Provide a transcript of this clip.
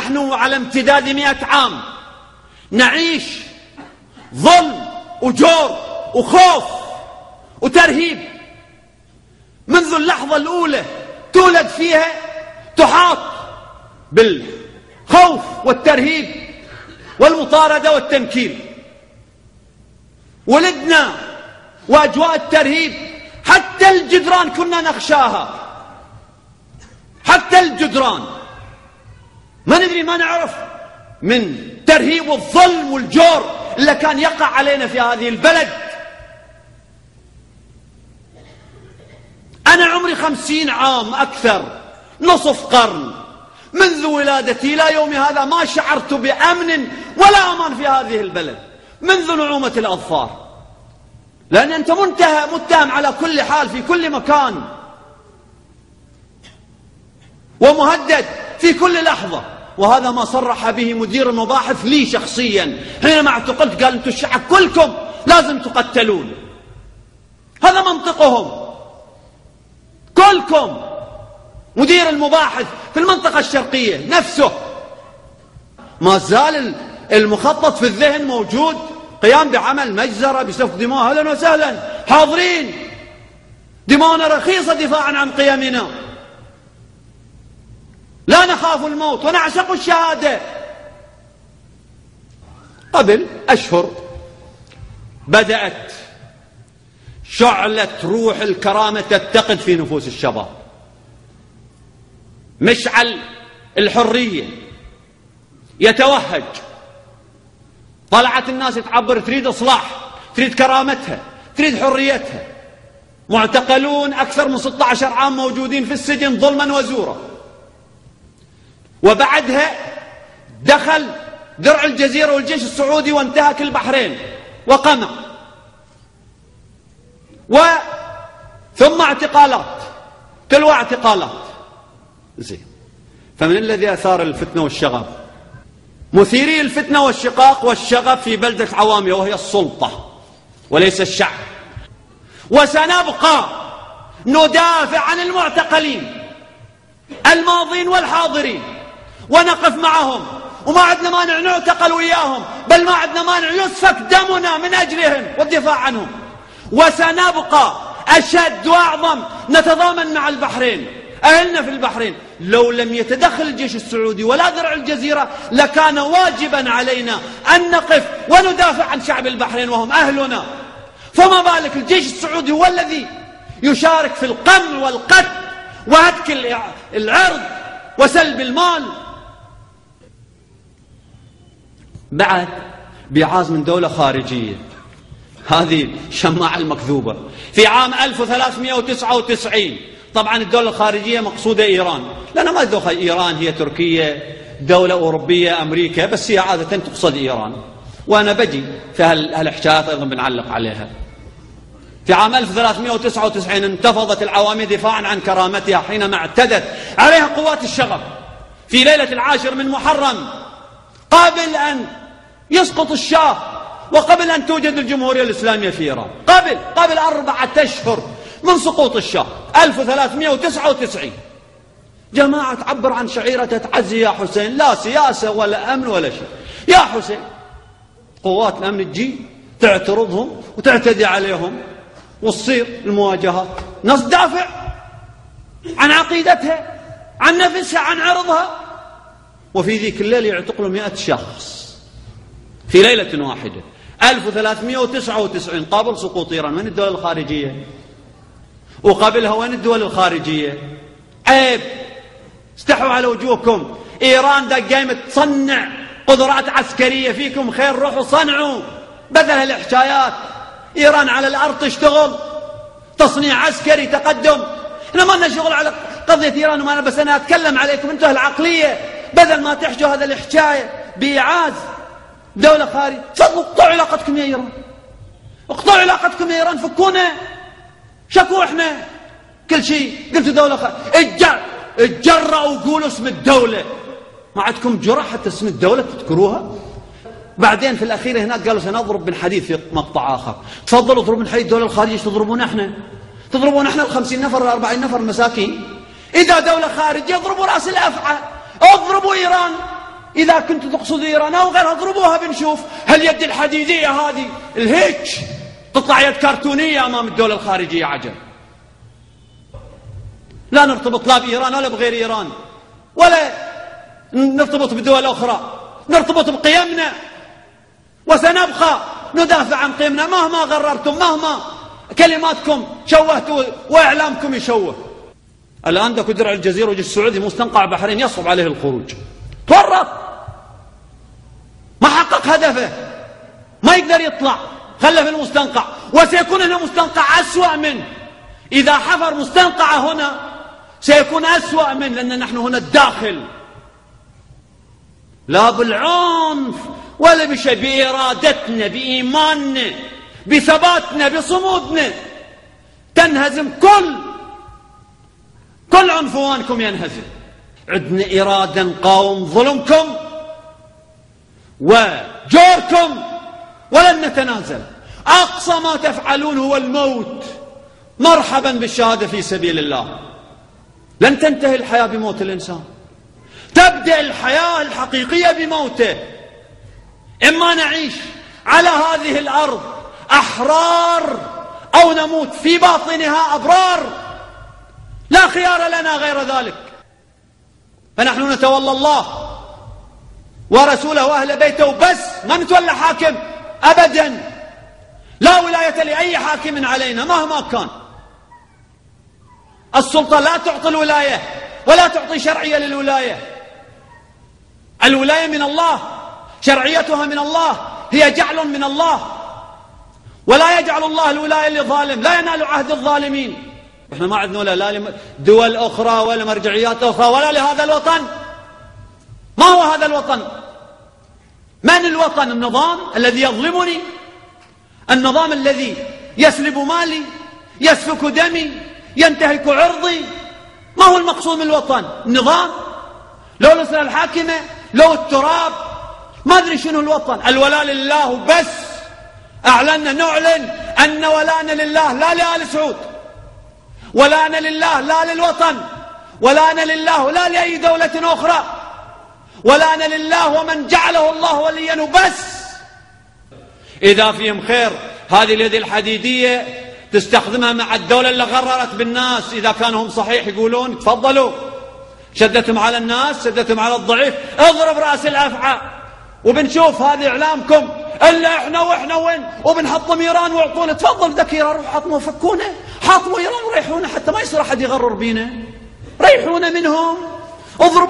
نحن على امتداد 100 عام نعيش ظلم وجور وخوف وترهيب. منذ اللحظة الأولى تولد فيها تحاط بالخوف والترهيب والمطاردة والتنكيل. ولدنا وأجواء الترهيب، حتى الجدران كنا نخشاها، حتى الجدران ما ندري ما نعرف من ترهيب والظلم والجور اللي كان يقع علينا في هذه البلد. أنا عمري 50 عام، أكثر نصف قرن، منذ ولادتي إلى يوم هذا ما شعرت بأمن ولا أمان في هذه البلد منذ نعومة الأظفار، لأن أنت متهم على كل حال في كل مكان، ومهدد في كل لحظة. وهذا ما صرح به مدير المباحث لي شخصيا حينما اعتقلت، قال أنتم الشعب كلكم لازم تقتلون. هذا منطقهم كلكم. مدير المباحث في المنطقة الشرقية نفسه. ما زال المخطط في الذهن موجود، قيام بعمل مجزرة بسفك دماء، أهلا وسهلا، حاضرين، دماؤنا رخيصة دفاعا عن قيمنا، لا نخاف الموت ونعشق الشهادة. قبل أشهر بدأت شعلة روح الكرامة تتقد في نفوس الشباب، مشعل الحرية يتوهج. طلعت الناس تعبر، تريد إصلاح، تريد كرامتها، تريد حريتها. معتقلون أكثر من 16 عام موجودين في السجن ظلما وزورا. وبعدها دخل درع الجزيرة والجيش السعودي وانتهك البحرين وقمع، ثم اعتقالات تلو اعتقالات. زين، فمن الذي أثار الفتنة والشغب؟ مثيري الفتنة والشقاق والشغب في بلدة عوامية، وهي السلطة وليس الشعب. وسنبقى ندافع عن المعتقلين الماضين والحاضرين ونقف معهم، وما عندنا مانع نعتقل وياهم، بل ما عندنا مانع يسفك دمنا من أجلهم والدفاع عنهم. وسنبقى أشد وأعظم، نتضامن مع البحرين، أهلنا في البحرين. لو لم يتدخل الجيش السعودي ولا درع الجزيرة لكان واجبا علينا أن نقف وندافع عن شعب البحرين وهم أهلنا. فما بالك الجيش السعودي هو الذي يشارك في القمع والقتل وهتك العرض وسلب المال. بعد بإعاز من دولة خارجية، هذه الشماعة المكذوبة، في عام 1399. طبعا الدولة الخارجية مقصودة إيران، لأن ما دخل إيران، هي تركيا، دولة أوروبية، أمريكا، بس هي عادة تقصد إيران. وأنا بجي في هالحكايات أيضا بنعلق عليها. في عام 1399 انتفضت العوامية دفاعا عن كرامتها حينما اعتدت عليها قوات الشغب في ليلة 10 من محرم، قبل أن يسقط الشاه وقبل أن توجد الجمهورية الإسلامية في إيران، قبل 4 أشهر من سقوط الشاه 1399. جماعة تعبر عن شعيرة تعزي يا حسين، لا سياسة ولا أمن ولا شيء. يا حسين، قوات الأمن تجي تعترضهم وتعتدي عليهم وتصير المواجهات. ناس تدافع عن عقيدتها، عن نفسها، عن عرضها، وفي ذيك الليلة يعتقلوا 100 شخص في ليلة واحدة. 1399 قبل سقوط إيران. من الدول الخارجية؟ وقبلها وين الدول الخارجية؟ عيب، استحوا على وجوهكم. إيران دا قايمة تصنع قدرات عسكرية، فيكم خير، روحوا صنعوا بدل هالحكايات. إيران على الأرض تشتغل تصنيع عسكري، تقدم. احنا ما لنا شغل على قضية إيران، وما أنا بس أنا أتكلم عليكم انتوا العقلية، بدل ما تحجوا هذا الحكاية بإعاز دولة خارجية. تفضلوا اقطعوا علاقتكم يا إيران، اقطعوا علاقتكم يا إيران، فكونا، شكوا احنا كل شيء. قلتوا دولة خارجية، اتجرأوا وقولوا اسم الدولة. ما عندكم جرأة حتى اسم الدولة تذكروها؟ بعدين في الأخير هناك قالوا سنضرب بالحديث في مقطع آخر. تفضلوا اضربوا بالحديث الدولة الخارجية، تضربون احنا، تضربون احنا 50 نفر 40 نفر المساكين. إذا دولة خارجية اضربوا رأس الأفعى، اضربوا إيران، إذا كنتوا تقصدوا إيران أو غيرها اضربوها بنشوف. هاليد الحديدية هذه الهيج تطلع يد كرتونية أمام الدولة الخارجية عجل. لا نرتبط لا بإيران ولا بغير إيران، ولا نرتبط بدول أخرى، نرتبط بقيمنا وسنبقى ندافع عن قيمنا مهما غررتم، مهما كلماتكم شوهتوا وإعلامكم يشوه. الآن دك درع الجزيرة والجيش السعودي مستنقع بحرين يصعب عليه الخروج، تورط، ما حقق هدفه، ما يقدر يطلع، خله في المستنقع، وسيكون هنا مستنقع أسوأ منه. إذا حفر مستنقع هنا سيكون أسوأ منه، لأن نحن هنا الداخل، لا بالعنف ولا بشيء، بإرادتنا، بإيماننا، بثباتنا، بصمودنا تنهزم كل عنفوانكم ينهزم. عندنا إرادة نقاوم ظلمكم وجوركم ولن نتنازل. أقصى ما تفعلون هو الموت، مرحبا بالشهادة في سبيل الله. لن تنتهي الحياة بموت الإنسان، تبدأ الحياة الحقيقية بموته. إما نعيش على هذه الأرض أحرار أو نموت في باطنها أبرار، لا خيار لنا غير ذلك. فنحن نتولى الله ورسوله وأهل بيته بس، ما نتولى حاكم أبدا. لا ولاية لأي حاكم علينا مهما كان. السلطة لا تعطي الولاية ولا تعطي شرعية للولاية. الولاية من الله، شرعيتها من الله، هي جعل من الله، ولا يجعل الله الولاية لظالم، لا ينال عهد الظالمين. احنا ما عندنا لا دول أخرى ولا مرجعيات أخرى ولا لهذا الوطن. ما هو هذا الوطن؟ من الوطن؟ النظام الذي يظلمني، النظام الذي يسلب مالي، يسفك دمي، ينتهك عرضي. ما هو المقصود من الوطن؟ النظام؟ لو الأسرة الحاكمة؟ لو التراب؟ ما أدري شنو الوطن. الولاء لله بس. أعلنا نعلن أن ولاءنا لله، لا لآل سعود، ولاءنا لله لا للوطن، ولاءنا لله لا لأي دولة أخرى، ولاءنا لله ومن جعله الله وليا بس. إذا فيهم خير هذه اليد الحديدية تستخدمها مع الدولة اللي غررت بالناس. إذا كانوا هم صحيح يقولون تفضلوا، شدتهم على الناس، شدتهم على الضعيف، اضرب رأس الأفعى. وبنشوف هذه إعلامكم إلا إحنا وإحنا وين، وبنحطم إيران وعطونا. تفضل ذاك إيران، روح حطموا فكونا، حطموا إيران وريحونا، حتى ما يصير أحد يغرر بينا، ريحونا منهم.